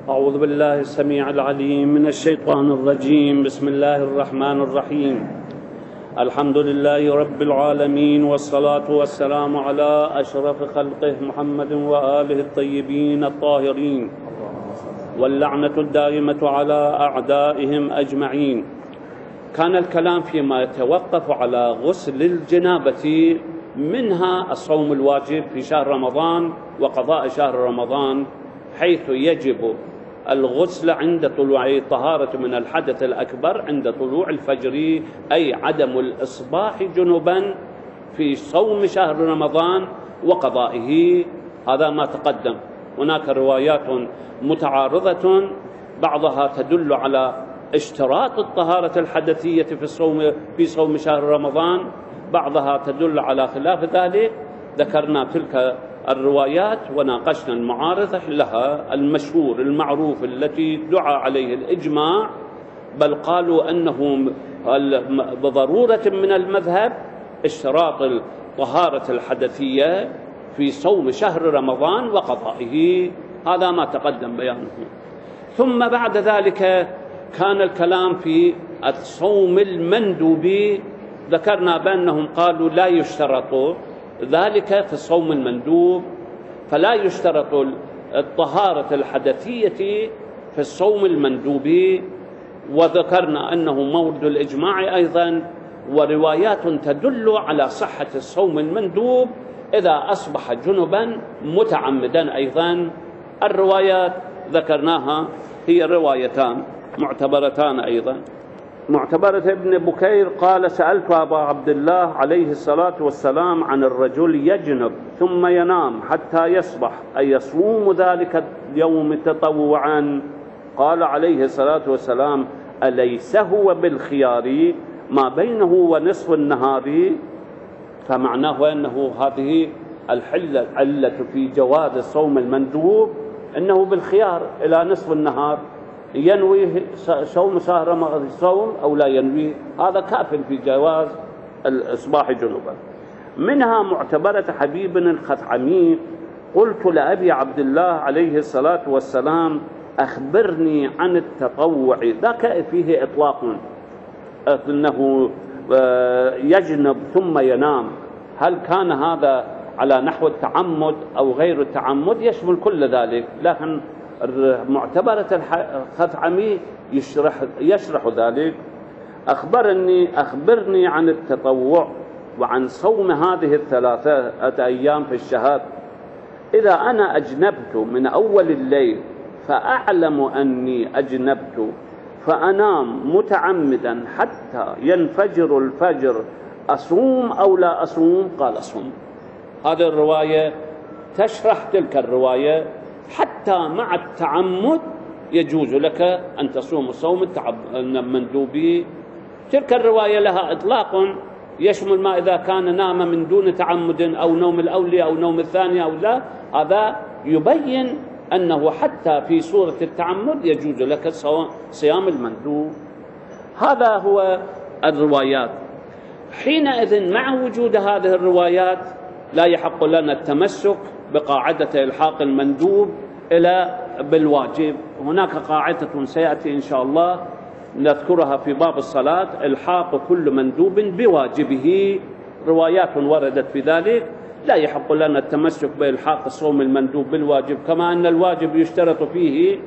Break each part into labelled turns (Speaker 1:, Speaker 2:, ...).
Speaker 1: أعوذ بالله السميع العليم من الشيطان الرجيم. بسم الله الرحمن الرحيم. الحمد لله رب العالمين، والصلاة والسلام على أشرف خلقه محمد وآله الطيبين الطاهرين، واللعنة الدائمة على أعدائهم أجمعين. كان الكلام فيما يتوقف على غسل الجنابة، منها الصوم الواجب في شهر رمضان وقضاء شهر رمضان، حيث يجب الغسل عند طلوع الطهارة من الحدث الأكبر عند طلوع الفجر، أي عدم الإصباح جنبا في صوم شهر رمضان وقضائه. هذا ما تقدم. هناك روايات متعارضة، بعضها تدل على اشتراط الطهارة الحدثية في صوم شهر رمضان، بعضها تدل على خلاف ذلك. ذكرنا تلك الروايات وناقشنا المعارضة لها. المشهور المعروف التي دعا عليه الإجماع، بل قالوا أنه بضرورة من المذهب اشتراط الطهارة الحدثية في صوم شهر رمضان وقضائه. هذا ما تقدم بيانه. ثم بعد ذلك كان الكلام في الصوم المندوب. ذكرنا بأنهم قالوا لا يشترط ذلك في الصوم المندوب، فلا يشترط الطهارة الحدثية في الصوم المندوب. وذكرنا أنه مورد الإجماع أيضا، وروايات تدل على صحة الصوم المندوب إذا أصبح جنبا متعمدا أيضا. الروايات ذكرناها هي روايتان معتبرتان أيضا. معتبرة ابن بكير قال: سألت أبا عبد الله عليه الصلاة والسلام عن الرجل يجنب ثم ينام حتى يصبح، أيصوم ذلك اليوم تطوعا؟ قال عليه الصلاة والسلام: أليس هو بالخيار ما بينه ونصف النهار؟ فمعناه أنه هذه العلة في جواز الصوم المندوب أنه بالخيار إلى نصف النهار، ينوي صوم شهر رمضان صوم أو لا ينوي، هذا كاف في جواز الإصباح جنوبا. منها معتبرة حبيب الخثعمي: قلت لأبي عبد الله عليه الصلاة والسلام: أخبرني عن التطوع. ذاك فيه إطلاق، أنه يجنب ثم ينام. هل كان هذا على نحو التعمد أو غير التعمد؟ يشمل كل ذلك، لكن معتبرة الخثعمي يشرح ذلك. أخبرني عن التطوع وعن صوم هذه الثلاثة أيام في الشهر. إذا أنا أجنبت من أول الليل فأعلم أني أجنبت فأنام متعمدا حتى ينفجر الفجر، أصوم أو لا أصوم؟ قال: أصوم. هذه الرواية تشرح تلك الرواية. حتى مع التعمد يجوز لك أن تصوم صوم المندوب. تلك الرواية لها إطلاق يشمل ما إذا كان نام من دون تعمد أو نوم الأولي أو نوم الثاني أو لا. هذا يبين أنه حتى في صورة التعمد يجوز لك صيام المندوب. هذا هو الروايات. حينئذ مع وجود هذه الروايات لا يحق لنا التمسك بقاعدة إلحاق المندوب إلى بالواجب. هناك قاعدة سيأتي إن شاء الله نذكرها في باب الصلاة: إلحاق كل مندوب بواجبه. روايات وردت في ذلك. لا يحق لنا التمسك بإلحاق الصوم المندوب بالواجب، كما أن الواجب يشترط فيه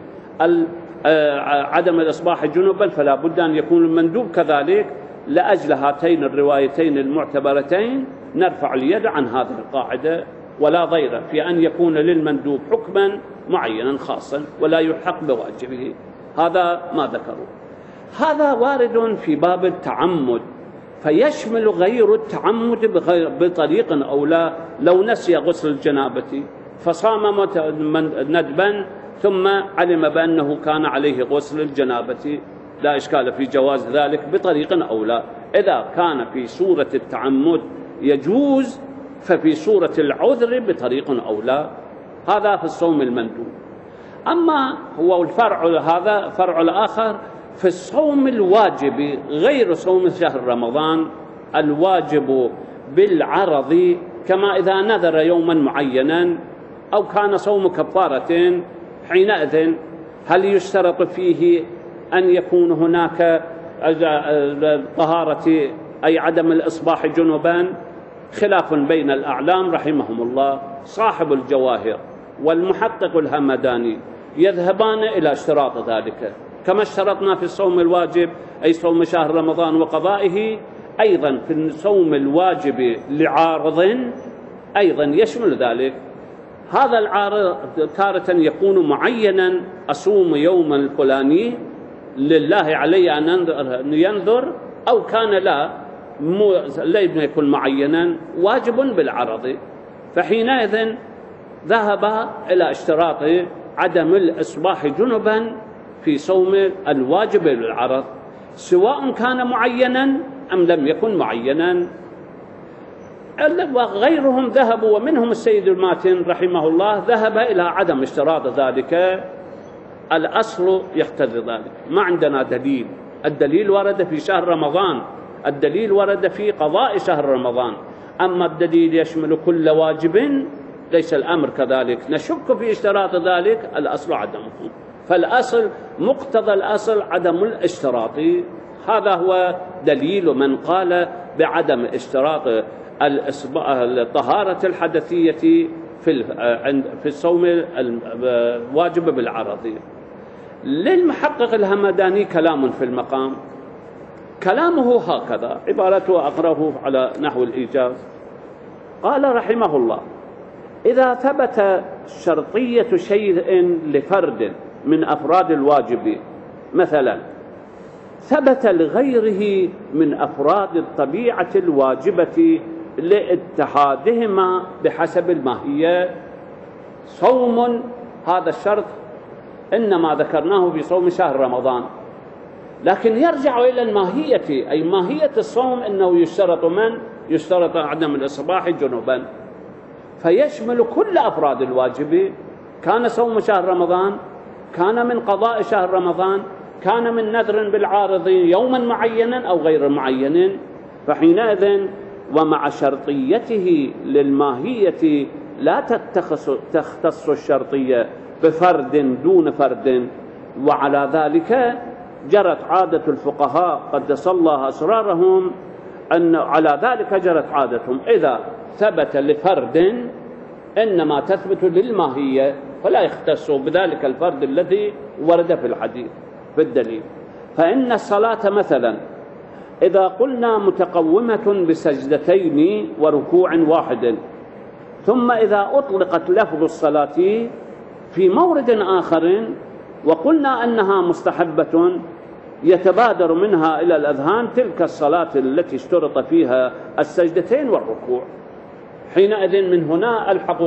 Speaker 1: عدم الإصباح جنبا، فلا بد أن يكون المندوب كذلك. لأجل هاتين الروايتين المعتبرتين نرفع اليد عن هذه القاعدة، ولا ضير في أن يكون للمندوب حكما معينا خاصا ولا يلحق بواجبه. هذا ما ذكروا. هذا وارد في باب التعمد، فيشمل غير التعمد بطريق أو لا. لو نسي غسل الجنابة فصام ندبا ثم علم بأنه كان عليه غسل الجنابة، لا إشكال في جواز ذلك بطريق أو لا. إذا كان في صورة التعمد يجوز، ففي صورة العذر بطريق أو لا. هذا في الصوم المندوب. أما هو الفرع، هذا فرع الآخر في الصوم الواجب غير صوم شهر رمضان. الواجب بالعرض، كما إذا نذر يوما معينا أو كان صوم كفارة، حينئذ هل يشترط فيه أن يكون هناك طهارة أي عدم الإصباح جنبا؟ خلاف بين الأعلام رحمهم الله. صاحب الجواهر والمحقق الهمداني يذهبان إلى اشتراط ذلك، كما اشترطنا في الصوم الواجب أي صوم شهر رمضان وقضائه، أيضا في الصوم الواجب لعارض أيضا يشمل ذلك. هذا العارض تارة يكون معينا، أصوم يوم الفلاني لله علي أن ينذر، أو كان لا يكون معينا واجب بالعرض، فحينئذ ذهب إلى اشتراط عدم الإصباح جنبا في صوم الواجب بالعرض، سواء كان معينا أم لم يكن معينا. وغيرهم ذهبوا، ومنهم السيد الماتن رحمه الله ذهب إلى عدم اشتراط ذلك. الأصل يقتضي ذلك، ما عندنا دليل. الدليل ورد في شهر رمضان، الدليل ورد في قضاء شهر رمضان، أما الدليل يشمل كل واجب ليس الأمر كذلك، نشك في اشتراط ذلك، الأصل عدمه. فالأصل مقتضى الأصل عدم الاشتراط. هذا هو دليل من قال بعدم اشتراط الطهارة الحدثية في الصوم الواجب بالعرض. للمحقق الهمداني كلام في المقام، كلامه هكذا، عبارته أقرأه على نحو الإيجاز. قال رحمه الله: إذا ثبت شرطية شيء لفرد من أفراد الواجب، مثلا ثبت لغيره من أفراد الطبيعة الواجبة لاتحادهما بحسب الماهية، صوم هذا الشرط إنما ذكرناه في صوم شهر رمضان، لكن يرجع إلى الماهية، أي ماهية الصوم أنه يشترط عدم الإصباح جنوبا، فيشمل كل أفراد الواجب، كان صوم شهر رمضان، كان من قضاء شهر رمضان، كان من نذر بالعارض يوما معينا أو غير معين. فحينئذ ومع شرطيته للماهية لا تختص الشرطية بفرد دون فرد، وعلى ذلك جرت عادة الفقهاء قدس الله أسرارهم، أن على ذلك جرت عادتهم إذا ثبت لفرد إنما تثبت للماهية، فلا يختص بذلك الفرد الذي ورد في الحديث في الدليل. فإن الصلاة مثلا إذا قلنا متقومة بسجدتين وركوع واحد، ثم إذا أطلقت لفظ الصلاة في مورد آخر وقلنا أنها مستحبة يتبادر منها إلى الأذهان تلك الصلاة التي اشترط فيها السجدتين والركوع، حينئذ من هنا الحق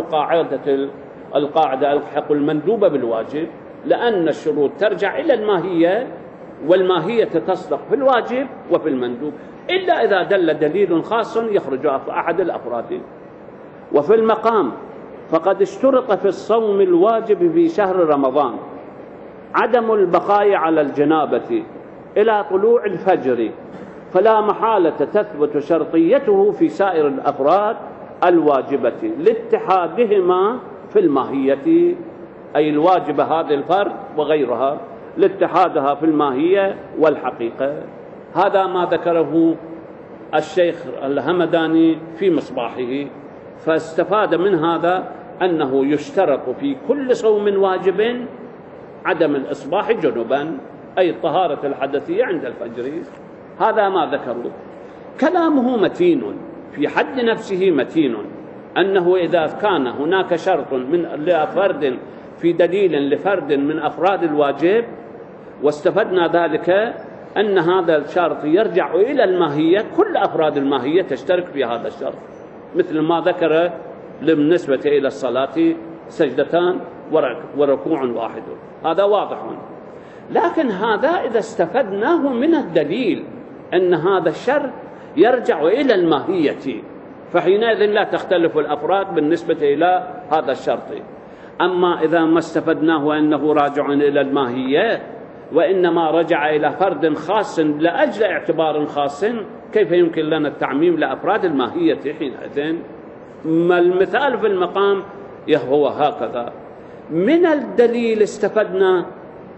Speaker 1: القاعدة الحق المندوب بالواجب، لأن الشروط ترجع إلى الماهية، والماهية تصدق في الواجب وفي المندوب، إلا إذا دل دليل خاص يخرج أحد الأفراد. وفي المقام فقد اشترط في الصوم الواجب في شهر رمضان عدم البقاء على الجنابة إلى طلوع الفجر، فلا محالة تثبت شرطيته في سائر الأفراد الواجبة لاتحادهما في الماهية، أي الواجبة هذه الفرد وغيرها لاتحادها في الماهية والحقيقة. هذا ما ذكره الشيخ الهمداني في مصباحه، فاستفاد من هذا أنه يشترط في كل صوم واجب عدم الإصباح جنبا، أي الطهارة الحدثية عند الفجر. هذا ما ذكره. كلامه متين في حد نفسه، متين، أنه إذا كان هناك شرط لفرد في دليل لفرد من أفراد الواجب واستفدنا ذلك أن هذا الشرط يرجع إلى الماهية، كل أفراد الماهية تشترك في هذا الشرط، مثل ما ذكر بالنسبة إلى الصلاة سجدتان وركوع واحد، هذا واضح. لكن هذا إذا استفدناه من الدليل أن هذا الشرط يرجع إلى الماهية، فحينئذ لا تختلف الأفراد بالنسبة إلى هذا الشرط. أما إذا ما استفدناه أنه راجع إلى الماهية وإنما رجع إلى فرد خاص لأجل اعتبار خاص، كيف يمكن لنا التعميم لأفراد الماهية حينئذ؟ ما المثال في المقام هو هكذا. من الدليل استفدنا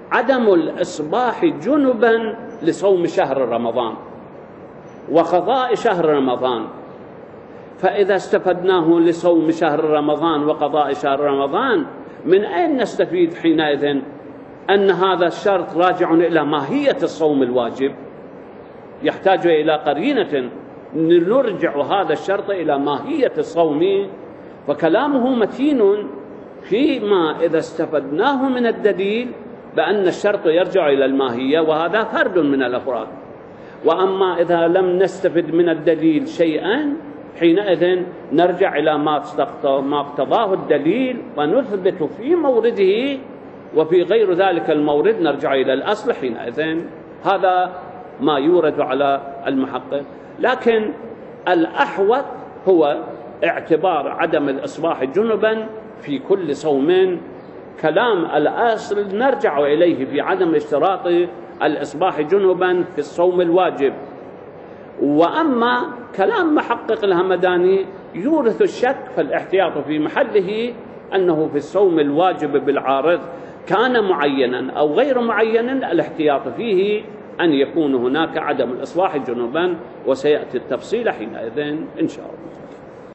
Speaker 1: عدم الإصباح جنبا لصوم شهر رمضان وقضاء شهر رمضان. فإذا استفدناه لصوم شهر رمضان وقضاء شهر رمضان، من أين نستفيد حينئذ أن هذا الشرط راجع إلى ماهية الصوم الواجب؟ يحتاج إلى قرينة نرجع هذا الشرط إلى ماهية الصوم، فكلامه متين فيما إذا استفدناه من الدليل بأن الشرط يرجع إلى الماهية، وهذا فرد من الأفراد. وأما إذا لم نستفد من الدليل شيئا، حينئذ نرجع إلى ما اقتضاه الدليل ونثبت في مورده، وفي غير ذلك المورد نرجع إلى الأصل حينئذ. هذا ما يورد على المحقق. لكن الأحوط هو اعتبار عدم الإصباح جنبا في كل صوم. كلام الأصل نرجع إليه في عدم اشتراط الإصباح جنبا في الصوم الواجب. وأما كلام محقق الهمداني يورث الشك، فالاحتياط في محله أنه في الصوم الواجب بالعارض كان معينا أو غير معين، الاحتياط فيه أن يكون هناك عدم الإصباح جنبا، وسيأتي التفصيل حينئذ إن شاء الله.